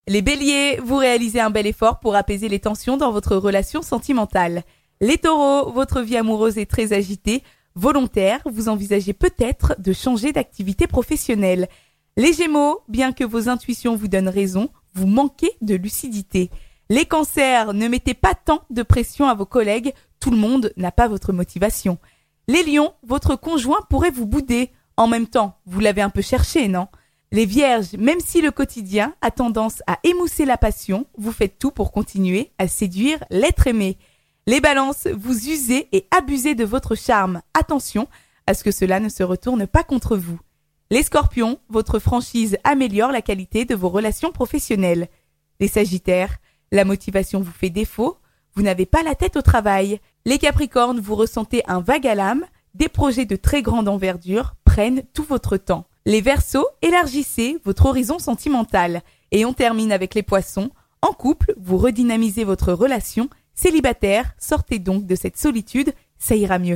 Les béliers, vous réalisez un bel effort pour apaiser les tensions dans votre relation sentimentale. Les taureaux, votre vie amoureuse est très agitée. Volontaire, vous envisagez peut-être de changer d'activité professionnelle. Les gémeaux, bien que vos intuitions vous donnent raison, vous manquez de lucidité. Les cancers, ne mettez pas tant de pression à vos collègues, tout le monde n'a pas votre motivation. Les lions, votre conjoint pourrait vous bouder. En même temps, vous l'avez un peu cherché, non ? Les vierges, même si le quotidien a tendance à émousser la passion, vous faites tout pour continuer à séduire l'être aimé. Les balances, vous usez et abusez de votre charme. Attention à ce que cela ne se retourne pas contre vous. Les scorpions, votre franchise améliore la qualité de vos relations professionnelles. Les sagittaires, la motivation vous fait défaut, vous n'avez pas la tête au travail. Les capricornes, vous ressentez un vague à l'âme, des projets de très grande envergure prennent tout votre temps. Les verseaux, élargissez votre horizon sentimental. Et on termine avec les poissons. En couple, vous redynamisez votre relation. Célibataire, sortez donc de cette solitude, ça ira mieux.